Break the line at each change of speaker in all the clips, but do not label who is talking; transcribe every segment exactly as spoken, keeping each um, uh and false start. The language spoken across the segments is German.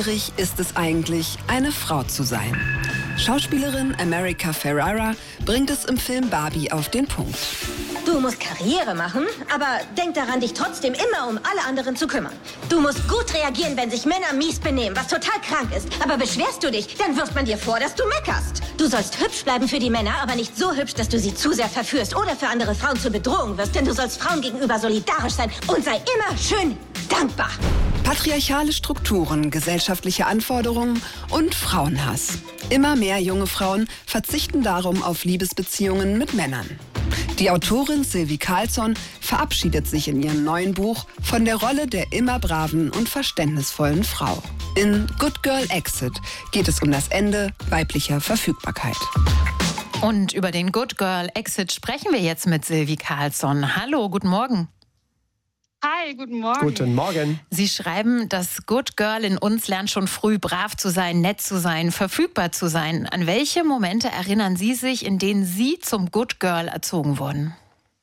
schwierig ist es eigentlich, eine Frau zu sein? Schauspielerin America Ferrera bringt es im Film Barbie auf den Punkt.
Du musst Karriere machen, aber denk daran, dich trotzdem immer um alle anderen zu kümmern. Du musst gut reagieren, wenn sich Männer mies benehmen, was total krank ist. Aber beschwerst du dich, dann wirft man dir vor, dass du meckerst. Du sollst hübsch bleiben für die Männer, aber nicht so hübsch, dass du sie zu sehr verführst oder für andere Frauen zur Bedrohung wirst. Denn du sollst Frauen gegenüber solidarisch sein und sei immer schön dankbar.
Patriarchale Strukturen, gesellschaftliche Anforderungen und Frauenhass. Immer mehr junge Frauen verzichten darum auf Liebesbeziehungen mit Männern. Die Autorin Sylvie Carlsson verabschiedet sich in ihrem neuen Buch von der Rolle der immer braven und verständnisvollen Frau. In Good Girl Exit geht es um das Ende weiblicher Verfügbarkeit.
Und über den Good Girl Exit sprechen wir jetzt mit Sylvie Carlsson. Hallo, guten Morgen.
Hi, guten Morgen.
Guten Morgen.
Sie schreiben, das Good Girl in uns lernt schon früh, brav zu sein, nett zu sein, verfügbar zu sein. An welche Momente erinnern Sie sich, in denen Sie zum Good Girl erzogen wurden?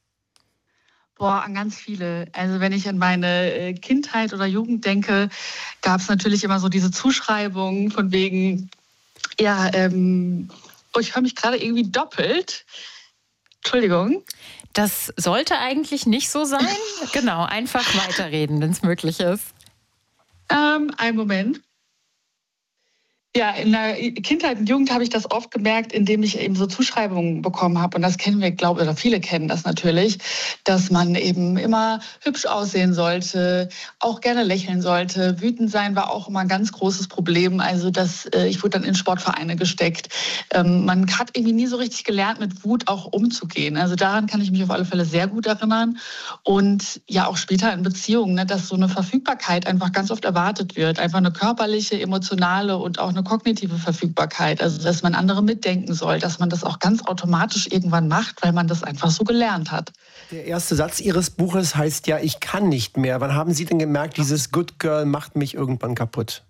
Boah, an ganz viele. Also wenn ich an meine Kindheit oder Jugend denke, gab es natürlich immer so diese Zuschreibungen von wegen, ja, ähm, oh, ich höre mich gerade irgendwie doppelt. Entschuldigung.
Das sollte eigentlich nicht so sein. Genau, einfach weiterreden, wenn es möglich ist.
Ähm, einen Moment. Ja, in der Kindheit und Jugend habe ich das oft gemerkt, indem ich eben so Zuschreibungen bekommen habe. Und das kennen wir, glaube ich, oder viele kennen das natürlich, dass man eben immer hübsch aussehen sollte, auch gerne lächeln sollte. Wütend sein war auch immer ein ganz großes Problem. Also das, äh, ich wurde dann in Sportvereine gesteckt. Ähm, man hat irgendwie nie so richtig gelernt, mit Wut auch umzugehen. Also daran kann ich mich auf alle Fälle sehr gut erinnern. Und ja, auch später in Beziehungen, ne, dass so eine Verfügbarkeit einfach ganz oft erwartet wird. Einfach eine körperliche, emotionale und auch eine kognitive Verfügbarkeit, also dass man andere mitdenken soll, dass man das auch ganz automatisch irgendwann macht, weil man das einfach so gelernt hat.
Der erste Satz Ihres Buches heißt ja, ich kann nicht mehr. Wann haben Sie denn gemerkt, dieses Good Girl macht mich irgendwann kaputt?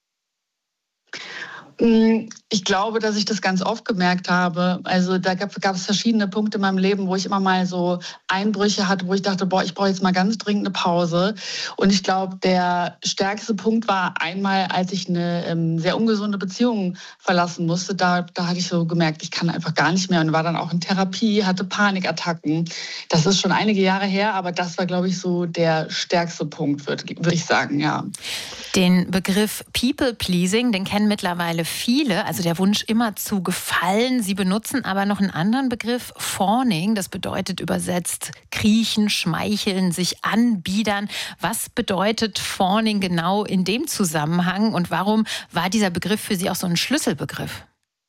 Ich glaube, dass ich das ganz oft gemerkt habe. Also da gab, gab es verschiedene Punkte in meinem Leben, wo ich immer mal so Einbrüche hatte, wo ich dachte, boah, ich brauche jetzt mal ganz dringend eine Pause. Und ich glaube, der stärkste Punkt war einmal, als ich eine ähm, sehr ungesunde Beziehung verlassen musste. Da, da hatte ich so gemerkt, ich kann einfach gar nicht mehr und war dann auch in Therapie, hatte Panikattacken. Das ist schon einige Jahre her, aber das war, glaube ich, so der stärkste Punkt, würde würd ich sagen, ja.
Den Begriff People-Pleasing, den kennen mittlerweile viele, also der Wunsch immer zu gefallen. Sie benutzen aber noch einen anderen Begriff, Fawning. Das bedeutet übersetzt kriechen, schmeicheln, sich anbiedern. Was bedeutet Fawning genau in dem Zusammenhang und warum war dieser Begriff für Sie auch so ein Schlüsselbegriff?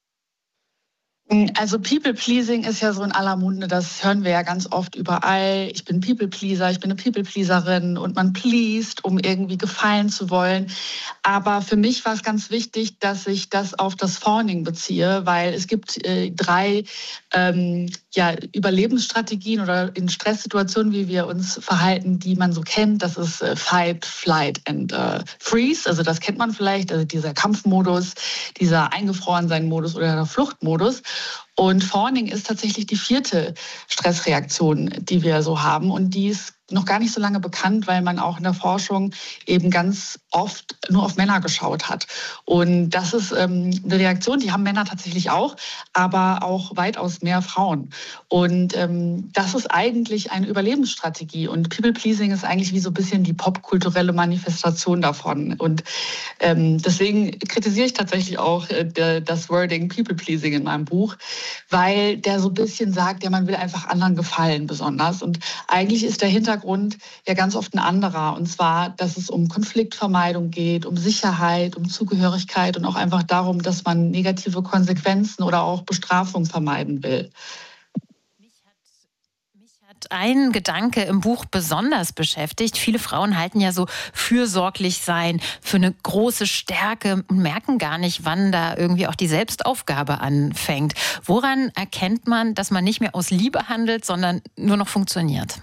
Also People-Pleasing ist ja so in aller Munde, das hören wir ja ganz oft überall. Ich bin People-Pleaser, ich bin eine People-Pleaserin und man pleased, um irgendwie gefallen zu wollen. Aber für mich war es ganz wichtig, dass ich das auf das Fawning beziehe, weil es gibt äh, drei ähm, ja, Überlebensstrategien oder in Stresssituationen, wie wir uns verhalten, die man so kennt. Das ist äh, Fight, Flight and äh, Freeze. Also das kennt man vielleicht, also dieser Kampfmodus, dieser Eingefrorensein-Modus oder der Fluchtmodus. Und Fawning ist tatsächlich die vierte Stressreaktion, die wir so haben. Und die ist noch gar nicht so lange bekannt, weil man auch in der Forschung eben ganz oft nur auf Männer geschaut hat. Und das ist ähm, eine Reaktion, die haben Männer tatsächlich auch, aber auch weitaus mehr Frauen. Und ähm, das ist eigentlich eine Überlebensstrategie. Und People-Pleasing ist eigentlich wie so ein bisschen die popkulturelle Manifestation davon. Und ähm, deswegen kritisiere ich tatsächlich auch äh, das Wording People-Pleasing in meinem Buch, weil der so ein bisschen sagt, ja, man will einfach anderen gefallen besonders. Und eigentlich ist der Hintergrund ja ganz oft ein anderer. Und zwar, dass es um Konfliktvermeidung geht, um Sicherheit, um Zugehörigkeit und auch einfach darum, dass man negative Konsequenzen oder auch Bestrafung vermeiden will.
Ein Gedanke im Buch besonders beschäftigt. Viele Frauen halten ja so fürsorglich sein für eine große Stärke und merken gar nicht, wann da irgendwie auch die Selbstaufgabe anfängt. Woran erkennt man, dass man nicht mehr aus Liebe handelt, sondern nur noch funktioniert?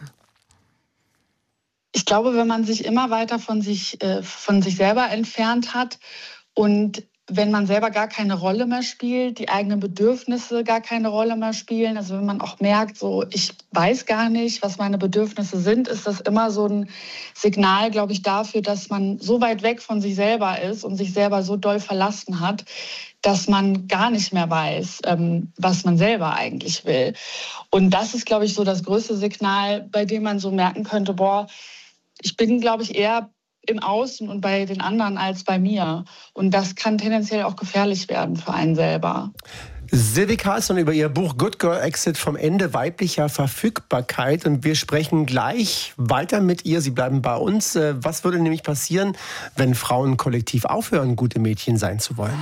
Ich glaube, wenn man sich immer weiter von sich, äh, von sich selber entfernt hat und wenn man selber gar keine Rolle mehr spielt, die eigenen Bedürfnisse gar keine Rolle mehr spielen. Also wenn man auch merkt, so ich weiß gar nicht, was meine Bedürfnisse sind, ist das immer so ein Signal, glaube ich, dafür, dass man so weit weg von sich selber ist und sich selber so doll verlassen hat, dass man gar nicht mehr weiß, ähm, was man selber eigentlich will. Und das ist, glaube ich, so das größte Signal, bei dem man so merken könnte, boah, ich bin, glaube ich, eher im Außen und bei den anderen als bei mir. Und das kann tendenziell auch gefährlich werden für einen selber.
Sylvie Carlsson über ihr Buch Good Girl Exit vom Ende weiblicher Verfügbarkeit. Und wir sprechen gleich weiter mit ihr. Sie bleiben bei uns. Was würde nämlich passieren, wenn Frauen kollektiv aufhören, gute Mädchen sein zu wollen?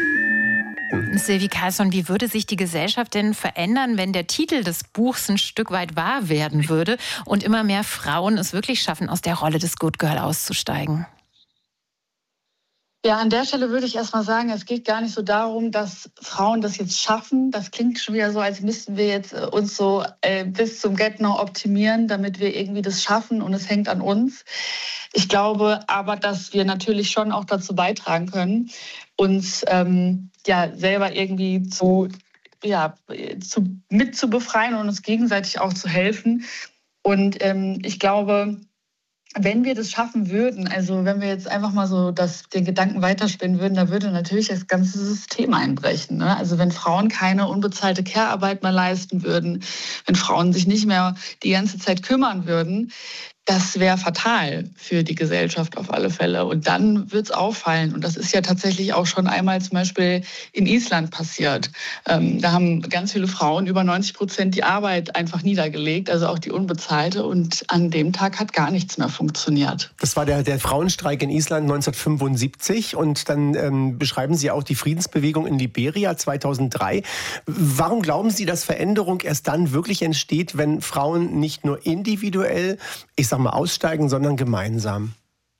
Sylvie Carlsson, wie würde sich die Gesellschaft denn verändern, wenn der Titel des Buchs ein Stück weit wahr werden würde und immer mehr Frauen es wirklich schaffen, aus der Rolle des Good Girl auszusteigen?
Ja, an der Stelle würde ich erst mal sagen, es geht gar nicht so darum, dass Frauen das jetzt schaffen. Das klingt schon wieder so, als müssten wir jetzt uns so äh, bis zum Get-No optimieren, damit wir irgendwie das schaffen und es hängt an uns. Ich glaube aber, dass wir natürlich schon auch dazu beitragen können, uns ähm, ja selber irgendwie zu, ja, zu, mit zu befreien und uns gegenseitig auch zu helfen. Und ähm, ich glaube, wenn wir das schaffen würden, also wenn wir jetzt einfach mal so das, den Gedanken weiterspinnen würden, da würde natürlich das ganze System einbrechen. Ne? Also wenn Frauen keine unbezahlte Care-Arbeit mehr leisten würden, wenn Frauen sich nicht mehr die ganze Zeit kümmern würden, das wäre fatal für die Gesellschaft auf alle Fälle. Und dann wird es auffallen. Und das ist ja tatsächlich auch schon einmal zum Beispiel in Island passiert. Ähm, da haben ganz viele Frauen, über neunzig Prozent, die Arbeit einfach niedergelegt, also auch die unbezahlte. Und an dem Tag hat gar nichts mehr funktioniert.
Das war der, der Frauenstreik in Island neunzehnhundertfünfundsiebzig. Und dann ähm, beschreiben Sie auch die Friedensbewegung in Liberia zweitausenddrei. Warum glauben Sie, dass Veränderung erst dann wirklich entsteht, wenn Frauen nicht nur individuell, ich sag mal, aussteigen, sondern gemeinsam?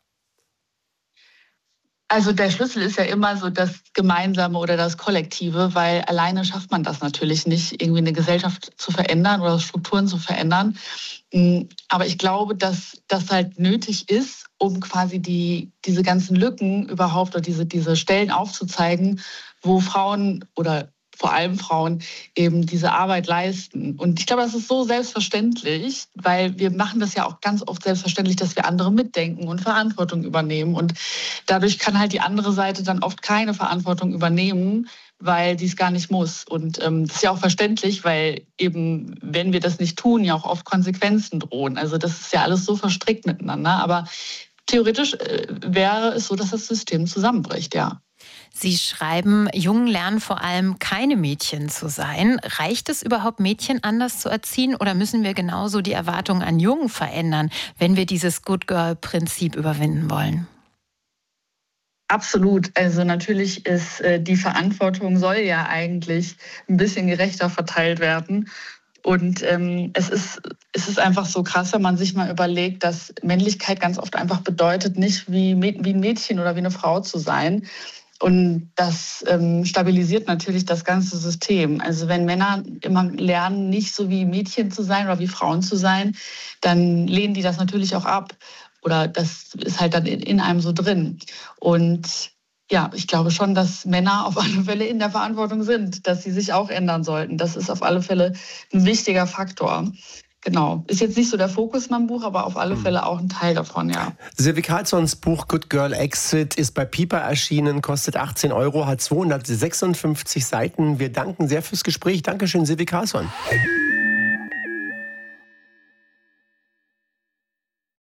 Also der Schlüssel ist ja immer so das Gemeinsame oder das Kollektive, weil alleine schafft man das natürlich nicht, irgendwie eine Gesellschaft zu verändern oder Strukturen zu verändern. Aber ich glaube, dass das halt nötig ist, um quasi die, diese ganzen Lücken überhaupt oder diese, diese Stellen aufzuzeigen, wo Frauen oder vor allem Frauen eben diese Arbeit leisten. Und ich glaube, das ist so selbstverständlich, weil wir machen das ja auch ganz oft selbstverständlich, dass wir andere mitdenken und Verantwortung übernehmen. Und dadurch kann halt die andere Seite dann oft keine Verantwortung übernehmen, weil die es gar nicht muss. Und ähm, das ist ja auch verständlich, weil eben, wenn wir das nicht tun, ja auch oft Konsequenzen drohen. Also das ist ja alles so verstrickt miteinander. Aber theoretisch äh, wäre es so, dass das System zusammenbricht, ja.
Sie schreiben, Jungen lernen vor allem keine Mädchen zu sein. Reicht es überhaupt, Mädchen anders zu erziehen oder müssen wir genauso die Erwartungen an Jungen verändern, wenn wir dieses Good Girl-Prinzip überwinden wollen?
Absolut. Also natürlich ist äh, die Verantwortung soll ja eigentlich ein bisschen gerechter verteilt werden. Und ähm, es ist, es ist einfach so krass, wenn man sich mal überlegt, dass Männlichkeit ganz oft einfach bedeutet, nicht wie, wie ein Mädchen oder wie eine Frau zu sein. Und das ähm, stabilisiert natürlich das ganze System. Also wenn Männer immer lernen, nicht so wie Mädchen zu sein oder wie Frauen zu sein, dann lehnen die das natürlich auch ab. Oder das ist halt dann in, in einem so drin. Und ja, ich glaube schon, dass Männer auf alle Fälle in der Verantwortung sind, dass sie sich auch ändern sollten. Das ist auf alle Fälle ein wichtiger Faktor. Genau. Ist jetzt nicht so der Fokus in meinem Buch, aber auf alle Fälle auch ein Teil davon, ja.
Sylvie Carlssons Buch Good Girl Exit ist bei Piper erschienen, kostet achtzehn Euro, hat zweihundertsechsundfünfzig Seiten. Wir danken sehr fürs Gespräch. Dankeschön, Sylvie Carlsson.